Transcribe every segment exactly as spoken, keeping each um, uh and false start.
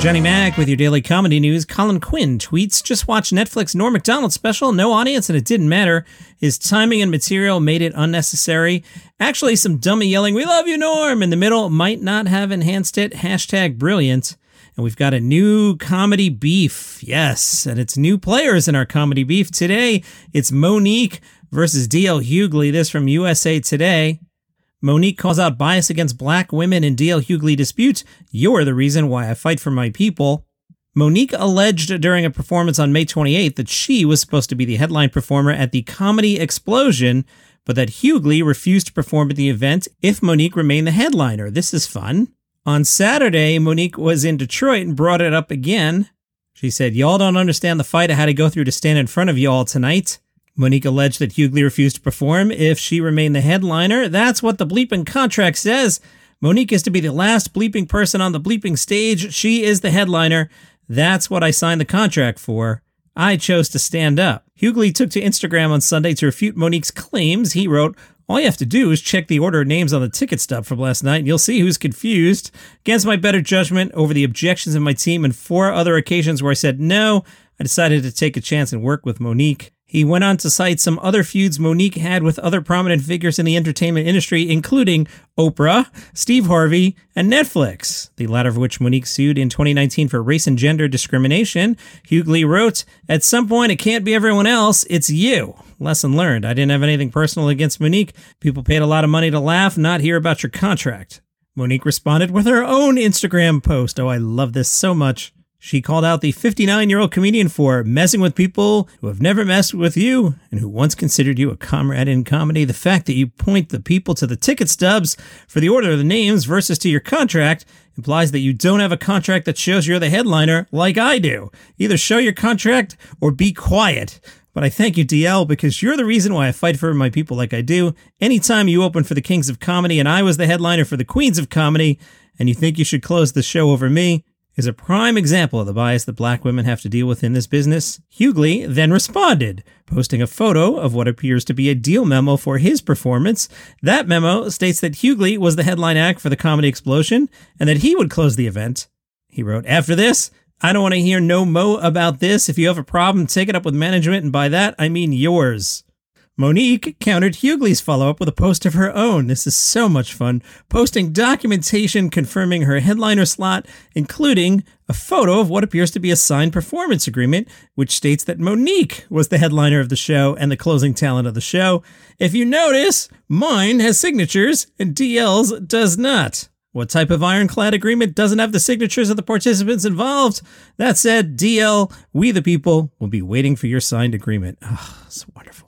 Johnny Mac with your daily comedy news. Colin Quinn tweets, just watched Netflix Norm Macdonald special, no audience, and it didn't matter. His timing and material made it unnecessary. Actually, some dummy yelling, "We love you, Norm," in the middle might not have enhanced it. Hashtag brilliant. And we've got a new comedy beef. Yes, and it's new players in our comedy beef. Today, it's Monique versus D L Hughley. This from U S A Today. Monique calls out bias against black women in D L Hughley dispute. "You're the reason why I fight for my people." Monique alleged during a performance on May twenty-eighth that she was supposed to be the headline performer at the Comedy Explosion, but that Hughley refused to perform at the event if Monique remained the headliner. This is fun. On Saturday, Monique was in Detroit and brought it up again. She said, "Y'all don't understand the fight I had to go through to stand in front of y'all tonight." Monique alleged that Hughley refused to perform if she remained the headliner. That's what the bleeping contract says. Monique is to be the last bleeping person on the bleeping stage. She is the headliner. That's what I signed the contract for. I chose to stand up. Hughley took to Instagram on Sunday to refute Monique's claims. He wrote, "All you have to do is check the order of names on the ticket stub from last night, and you'll see who's confused. Against my better judgment over the objections of my team and four other occasions where I said no, I decided to take a chance and work with Monique." He went on to cite some other feuds Monique had with other prominent figures in the entertainment industry, including Oprah, Steve Harvey, and Netflix, the latter of which Monique sued in twenty nineteen for race and gender discrimination. Hughley wrote, "At some point, it can't be everyone else, it's you. Lesson learned. I didn't have anything personal against Monique. People paid a lot of money to laugh, not hear about your contract." Monique responded with her own Instagram post. Oh, I love this so much. She called out the fifty-nine-year-old comedian for messing with people who have never messed with you and who once considered you a comrade in comedy. The fact that you point the people to the ticket stubs for the order of the names versus to your contract implies that you don't have a contract that shows you're the headliner like I do. Either show your contract or be quiet. But I thank you, D L, because you're the reason why I fight for my people like I do. Anytime you open for the Kings of Comedy and I was the headliner for the Queens of Comedy and you think you should close the show over me, is a prime example of the bias that black women have to deal with in this business. Hughley then responded, posting a photo of what appears to be a deal memo for his performance. That memo states that Hughley was the headline act for the Comedy Explosion and that he would close the event. He wrote, "After this, I don't want to hear no mo about this. If you have a problem, take it up with management, and by that, I mean yours." Monique countered Hughley's follow-up with a post of her own. This is so much fun. Posting documentation confirming her headliner slot, including a photo of what appears to be a signed performance agreement, which states that Monique was the headliner of the show and the closing talent of the show. If you notice, mine has signatures and D L's does not. What type of ironclad agreement doesn't have the signatures of the participants involved? That said, D L, we the people, will be waiting for your signed agreement. Oh, so wonderful.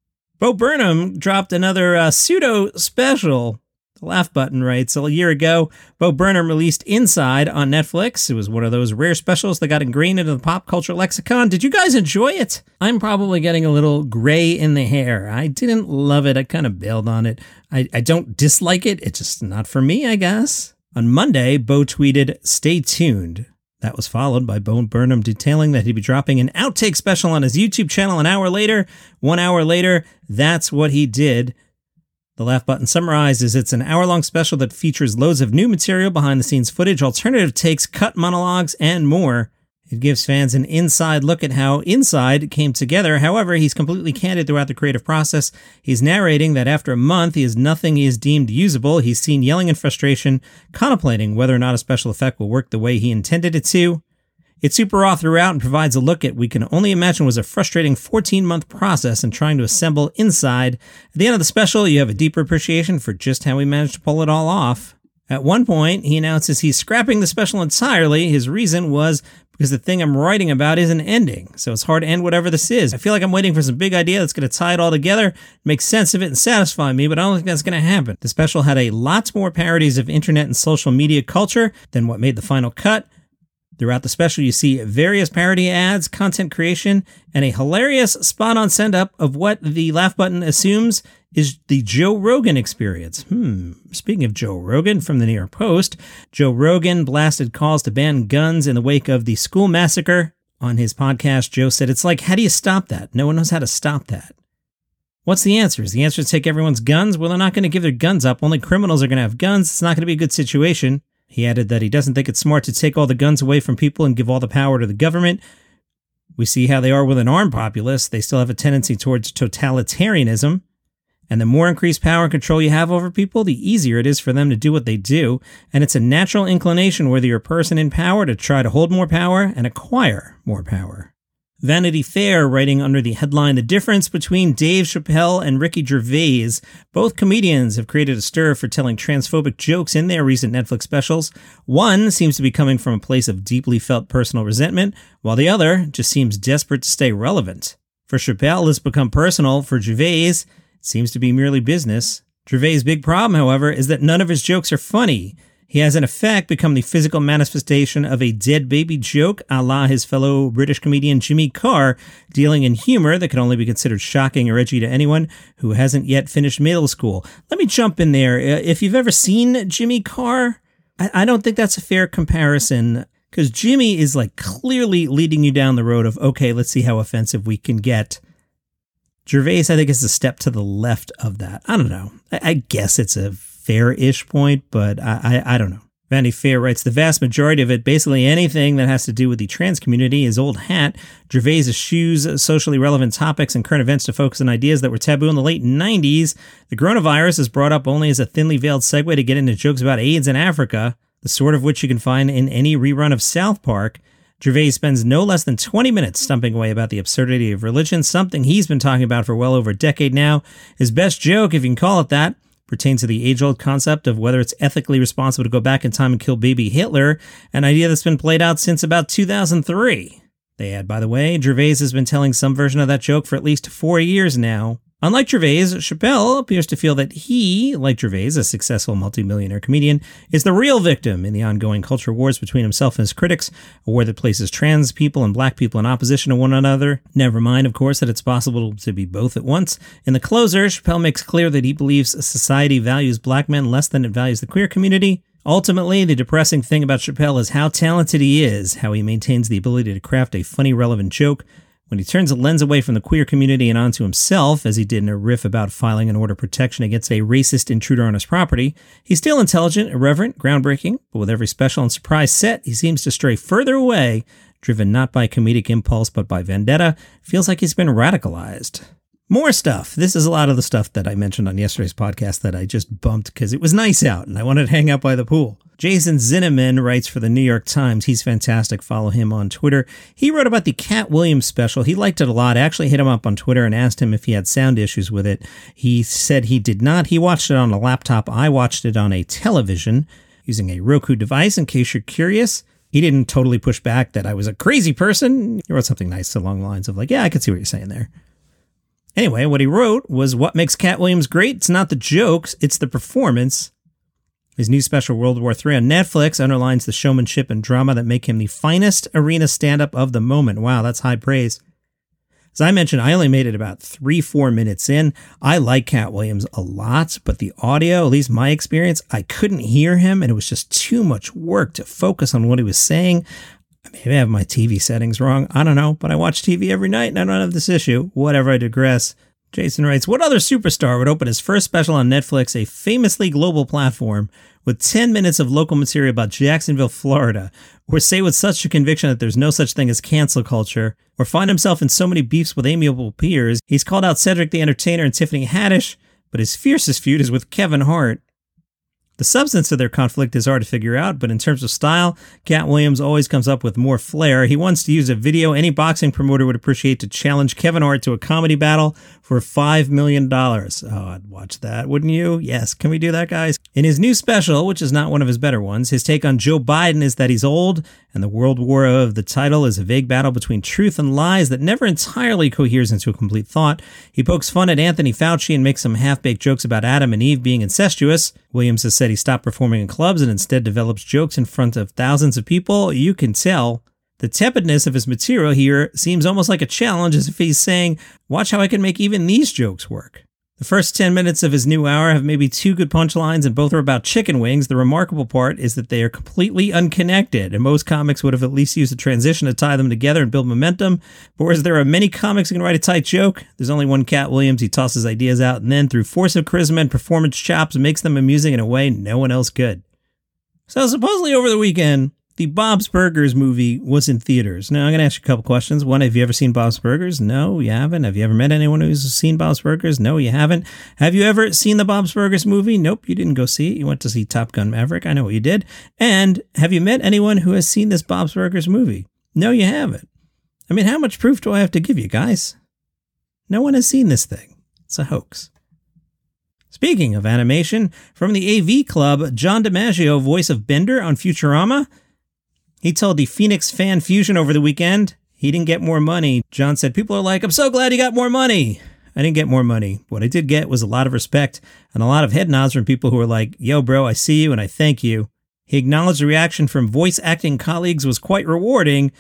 Bo Burnham dropped another uh, pseudo special. The Laugh Button writes, a year ago, Bo Burnham released Inside on Netflix. It was one of those rare specials that got ingrained into the pop culture lexicon. Did you guys enjoy it? I'm probably getting a little gray in the hair. I didn't love it. I kind of bailed on it. I, I don't dislike it. It's just not for me, I guess. On Monday, Bo tweeted, "Stay tuned." That was followed by Bo Burnham detailing that he'd be dropping an outtake special on his YouTube channel an hour later. One hour later, that's what he did. The Laugh Button summarizes it's an hour-long special that features loads of new material, behind-the-scenes footage, alternative takes, cut monologues, and more. It gives fans an inside look at how Inside came together. However, he's completely candid throughout the creative process. He's narrating that after a month, he has nothing he is deemed usable. He's seen yelling in frustration, contemplating whether or not a special effect will work the way he intended it to. It's super raw throughout and provides a look at we can only imagine was a frustrating fourteen-month process in trying to assemble Inside. At the end of the special, you have a deeper appreciation for just how he managed to pull it all off. At one point, he announces he's scrapping the special entirely. His reason was because the thing I'm writing about isn't ending, so it's hard to end whatever this is. I feel like I'm waiting for some big idea that's going to tie it all together, make sense of it, and satisfy me, but I don't think that's going to happen. The special had a lot more parodies of internet and social media culture than what made the final cut. Throughout the special, you see various parody ads, content creation, and a hilarious spot-on send-up of what the Laugh Button assumes is the Joe Rogan experience. Hmm. Speaking of Joe Rogan from the New York Post, Joe Rogan blasted calls to ban guns in the wake of the school massacre. On his podcast, Joe said, "It's like, how do you stop that? No one knows how to stop that." What's the answer? Is the answer to take everyone's guns? Well, they're not going to give their guns up. Only criminals are going to have guns. It's not going to be a good situation. He added that he doesn't think it's smart to take all the guns away from people and give all the power to the government. We see how they are with an armed populace. They still have a tendency towards totalitarianism. And the more increased power and control you have over people, the easier it is for them to do what they do. And it's a natural inclination, whether you're a person in power, to try to hold more power and acquire more power. Vanity Fair, writing under the headline, "The difference between Dave Chappelle and Ricky Gervais. Both comedians have created a stir for telling transphobic jokes in their recent Netflix specials. One seems to be coming from a place of deeply felt personal resentment, while the other just seems desperate to stay relevant. For Chappelle, it's become personal. For Gervais, it seems to be merely business. Gervais' big problem, however, is that none of his jokes are funny. He has, in effect, become the physical manifestation of a dead baby joke, a la his fellow British comedian Jimmy Carr, dealing in humor that can only be considered shocking or edgy to anyone who hasn't yet finished middle school." Let me jump in there. If you've ever seen Jimmy Carr, I, I don't think that's a fair comparison, because Jimmy is like clearly leading you down the road of, okay, let's see how offensive we can get. Gervais, I think, is a step to the left of that. I don't know. I, I guess it's a fair-ish point, but I, I I don't know. Vanity Fair writes, "The vast majority of it, basically anything that has to do with the trans community, is old hat. Gervais eschews socially relevant topics and current events to focus on ideas that were taboo in the late nineties. The coronavirus is brought up only as a thinly veiled segue to get into jokes about AIDS in Africa, the sort of which you can find in any rerun of South Park. Gervais spends no less than twenty minutes stumping away about the absurdity of religion, something he's been talking about for well over a decade now. His best joke, if you can call it that, pertains to the age-old concept of whether it's ethically responsible to go back in time and kill baby Hitler, an idea that's been played out since about two thousand three. They add, by the way, Gervais has been telling some version of that joke for at least four years now. Unlike Gervais, Chappelle appears to feel that he, like Gervais, a successful multimillionaire comedian, is the real victim in the ongoing culture wars between himself and his critics, a war that places trans people and black people in opposition to one another. Never mind, of course, that it's possible to be both at once. In the closer, Chappelle makes clear that he believes society values black men less than it values the queer community. Ultimately, the depressing thing about Chappelle is how talented he is, how he maintains the ability to craft a funny, relevant joke. When he turns the lens away from the queer community and onto himself, as he did in a riff about filing an order of protection against a racist intruder on his property, he's still intelligent, irreverent, groundbreaking, but with every special and surprise set, he seems to stray further away, driven not by comedic impulse but by vendetta. Feels like he's been radicalized. More stuff. This is a lot of the stuff that I mentioned on yesterday's podcast that I just bumped because it was nice out and I wanted to hang out by the pool. Jason Zinneman writes for the New York Times. He's fantastic. Follow him on Twitter. He wrote about the Cat Williams special. He liked it a lot. I actually hit him up on Twitter and asked him if he had sound issues with it. He said he did not. He watched it on a laptop. I watched it on a television using a Roku device, in case you're curious. He didn't totally push back that I was a crazy person. He wrote something nice along the lines of like, yeah, I can see what you're saying there. Anyway, what he wrote was, what makes Cat Williams great? It's not the jokes, it's the performance. His new special, World War Three, on Netflix underlines the showmanship and drama that make him the finest arena stand-up of the moment. Wow, that's high praise. As I mentioned, I only made it about three, four minutes in. I like Cat Williams a lot, but the audio, at least my experience, I couldn't hear him, and it was just too much work to focus on what he was saying. Maybe I have my T V settings wrong. I don't know, but I watch T V every night and I don't have this issue. Whatever, I digress. Jason writes, what other superstar would open his first special on Netflix, a famously global platform, with ten minutes of local material about Jacksonville, Florida, or say with such a conviction that there's no such thing as cancel culture, or find himself in so many beefs with amiable peers? He's called out Cedric the Entertainer and Tiffany Haddish, but his fiercest feud is with Kevin Hart. The substance of their conflict is hard to figure out, but in terms of style, Cat Williams always comes up with more flair. He wants to use a video any boxing promoter would appreciate to challenge Kevin Hart to a comedy battle for five million dollars. Oh, I'd watch that, wouldn't you? Yes, can we do that, guys? In his new special, which is not one of his better ones, his take on Joe Biden is that he's old, and the world war of the title is a vague battle between truth and lies that never entirely coheres into a complete thought. He pokes fun at Anthony Fauci and makes some half-baked jokes about Adam and Eve being incestuous. Williams has said he stopped performing in clubs and instead develops jokes in front of thousands of people. You can tell. The tepidness of his material here seems almost like a challenge, as if he's saying, watch how I can make even these jokes work. The first ten minutes of his new hour have maybe two good punchlines, and both are about chicken wings. The remarkable part is that they are completely unconnected, and most comics would have at least used a transition to tie them together and build momentum. But whereas there are many comics who can write a tight joke, there's only one Cat Williams. He tosses ideas out and then, through force of charisma and performance chops, makes them amusing in a way no one else could. So supposedly over the weekend, the Bob's Burgers movie was in theaters. Now, I'm going to ask you a couple questions. One, have you ever seen Bob's Burgers? No, you haven't. Have you ever met anyone who's seen Bob's Burgers? No, you haven't. Have you ever seen the Bob's Burgers movie? Nope, you didn't go see it. You went to see Top Gun Maverick. I know what you did. And have you met anyone who has seen this Bob's Burgers movie? No, you haven't. I mean, how much proof do I have to give you, guys? No one has seen this thing. It's a hoax. Speaking of animation, from the A V Club, John DiMaggio, voice of Bender on Futurama, he told the Phoenix Fan Fusion over the weekend he didn't get more money. John said, people are like, I'm so glad you got more money. I didn't get more money. What I did get was a lot of respect and a lot of head nods from people who were like, yo, bro, I see you and I thank you. He acknowledged the reaction from voice acting colleagues was quite rewarding,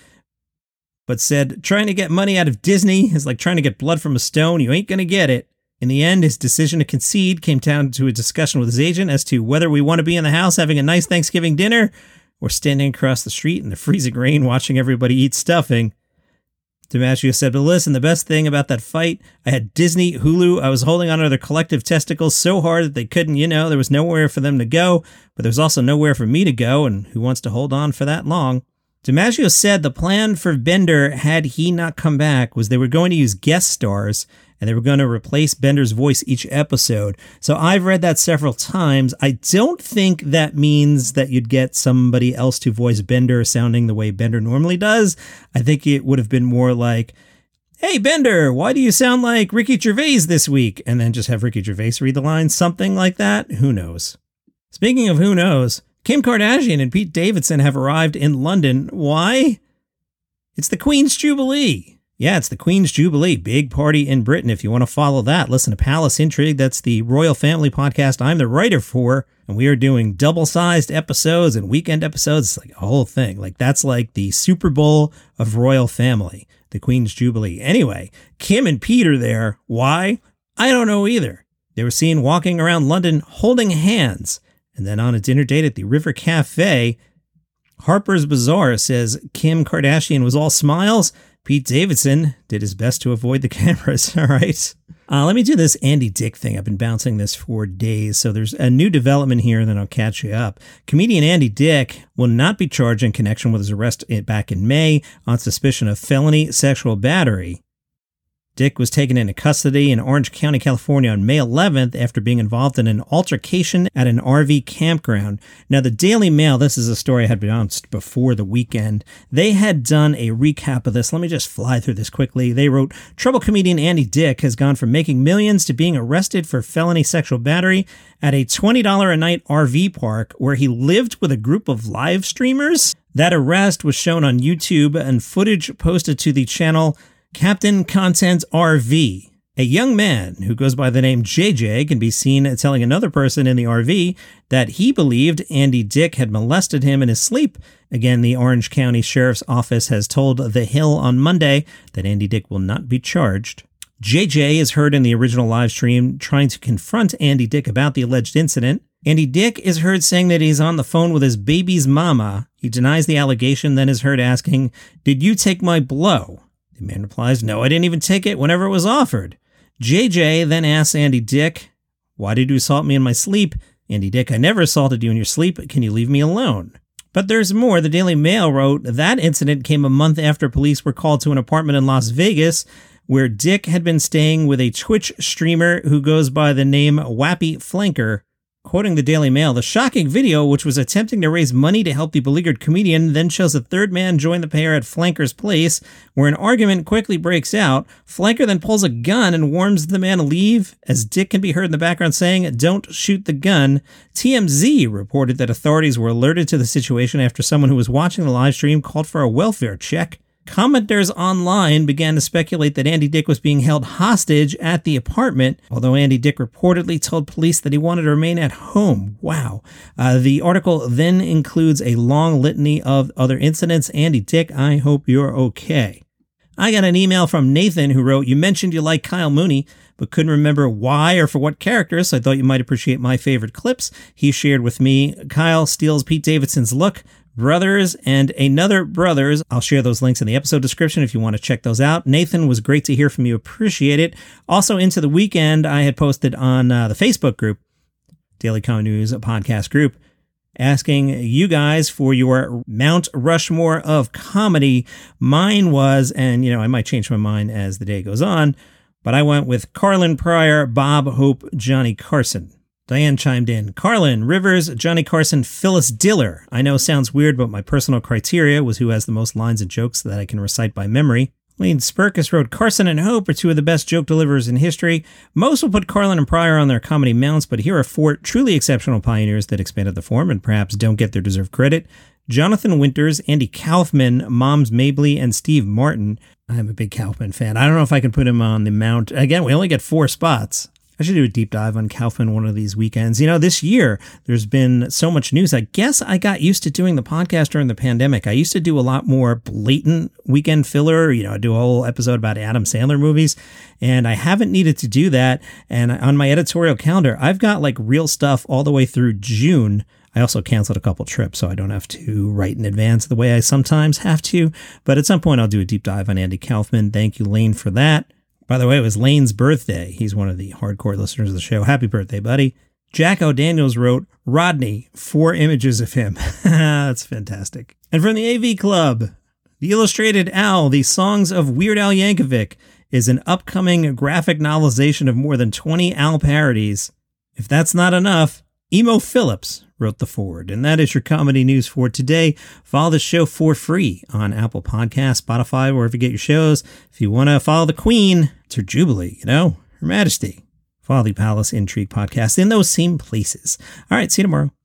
but said, trying to get money out of Disney is like trying to get blood from a stone. You ain't going to get it. In the end, his decision to concede came down to a discussion with his agent as to whether we want to be in the house having a nice Thanksgiving dinner or standing across the street in the freezing rain watching everybody eat stuffing. DiMaggio said, but listen, the best thing about that fight, I had Disney, Hulu, I was holding onto their collective testicles so hard that they couldn't, you know, there was nowhere for them to go, but there was also nowhere for me to go, and who wants to hold on for that long? DiMaggio said the plan for Bender, had he not come back, was they were going to use guest stars, and they were going to replace Bender's voice each episode. So I've read that several times. I don't think that means that you'd get somebody else to voice Bender sounding the way Bender normally does. I think it would have been more like, hey, Bender, why do you sound like Ricky Gervais this week? And then just have Ricky Gervais read the lines, something like that. Who knows? Speaking of who knows, Kim Kardashian and Pete Davidson have arrived in London. Why? It's the Queen's Jubilee. Yeah, it's the Queen's Jubilee, big party in Britain. If you want to follow that, listen to Palace Intrigue. That's the royal family podcast I'm the writer for, and we are doing double-sized episodes and weekend episodes. It's like a whole thing. Like, that's like the Super Bowl of royal family, the Queen's Jubilee. Anyway, Kim and Pete are there. Why? I don't know either. They were seen walking around London holding hands, and then on a dinner date at the River Cafe. Harper's Bazaar says Kim Kardashian was all smiles. Pete Davidson did his best to avoid the cameras. All right. Uh, let me do this Andy Dick thing. I've been bouncing this for days. So there's a new development here, and then I'll catch you up. Comedian Andy Dick will not be charged in connection with his arrest back in May on suspicion of felony sexual battery. Dick was taken into custody in Orange County, California on May eleventh after being involved in an altercation at an R V campground. Now, the Daily Mail, this is a story I had announced before the weekend. They had done a recap of this. Let me just fly through this quickly. They wrote, trouble comedian Andy Dick has gone from making millions to being arrested for felony sexual battery at a twenty dollars a night R V park where he lived with a group of live streamers. That arrest was shown on YouTube and footage posted to the channel Captain Content R V. A young man who goes by the name J J can be seen telling another person in the R V that he believed Andy Dick had molested him in his sleep. Again, the Orange County Sheriff's Office has told The Hill on Monday that Andy Dick will not be charged. J J is heard in the original live stream trying to confront Andy Dick about the alleged incident. Andy Dick is heard saying that he's on the phone with his baby's mama. He denies the allegation, then is heard asking, "Did you take my blow?" The man replies, "No, I didn't even take it whenever it was offered." J J then asks Andy Dick, "Why did you assault me in my sleep?" Andy Dick, "I never assaulted you in your sleep. Can you leave me alone?" But there's more. The Daily Mail wrote, that incident came a month after police were called to an apartment in Las Vegas where Dick had been staying with a Twitch streamer who goes by the name Wappy Flanker. Quoting the Daily Mail, the shocking video, which was attempting to raise money to help the beleaguered comedian, then shows a third man join the pair at Flanker's place, where an argument quickly breaks out. Flanker then pulls a gun and warns the man to leave, as Dick can be heard in the background saying, "Don't shoot the gun." T M Z reported that authorities were alerted to the situation after someone who was watching the live stream called for a welfare check. Commenters online began to speculate that Andy Dick was being held hostage at the apartment, although Andy Dick reportedly told police that he wanted to remain at home. Wow. Uh, the article then includes a long litany of other incidents. Andy Dick, I hope you're okay. I got an email from Nathan who wrote, "You mentioned you like Kyle Mooney, but couldn't remember why or for what character, so I thought you might appreciate my favorite clips." He shared with me, Kyle steals Pete Davidson's look, Brothers, and Another Brothers. I'll share those links in the episode description if you want to check those out. Nathan, was great to hear from you. Appreciate it. Also, Into the Weekend, I had posted on uh, the Facebook group, Daily Comedy News podcast group, asking you guys for your Mount Rushmore of comedy. Mine was, and you know, I might change my mind as the day goes on, but I went with Carlin Pryor, Bob Hope, Johnny Carson. Diane chimed in. Carlin, Rivers, Johnny Carson, Phyllis Diller. I know sounds weird, but my personal criteria was who has the most lines and jokes that I can recite by memory. Lane Spurkus wrote, Carson and Hope are two of the best joke deliverers in history. Most will put Carlin and Pryor on their comedy mounts, but here are four truly exceptional pioneers that expanded the form and perhaps don't get their deserved credit. Jonathan Winters, Andy Kaufman, Moms Mabley, and Steve Martin. I'm a big Kaufman fan. I don't know if I can put him on the mount. Again, we only get four spots. I should do a deep dive on Kaufman one of these weekends. You know, this year, there's been so much news. I guess I got used to doing the podcast during the pandemic. I used to do a lot more blatant weekend filler. You know, I do a whole episode about Adam Sandler movies, and I haven't needed to do that. And on my editorial calendar, I've got like real stuff all the way through June. I also canceled a couple trips, so I don't have to write in advance the way I sometimes have to. But at some point, I'll do a deep dive on Andy Kaufman. Thank you, Lane, for that. By the way, it was Lane's birthday. He's one of the hardcore listeners of the show. Happy birthday, buddy. Jack O'Daniels wrote, Rodney, four images of him. That's fantastic. And from the A V Club, The Illustrated Owl, The Songs of Weird Al Yankovic, is an upcoming graphic novelization of more than twenty Al parodies. If that's not enough, Emo Phillips wrote the forward. And that is your comedy news for today. Follow the show for free on Apple Podcasts, Spotify, wherever you get your shows. If you want to follow the Queen, it's her Jubilee, you know, Her Majesty. Follow the Palace Intrigue podcast in those same places. All right, see you tomorrow.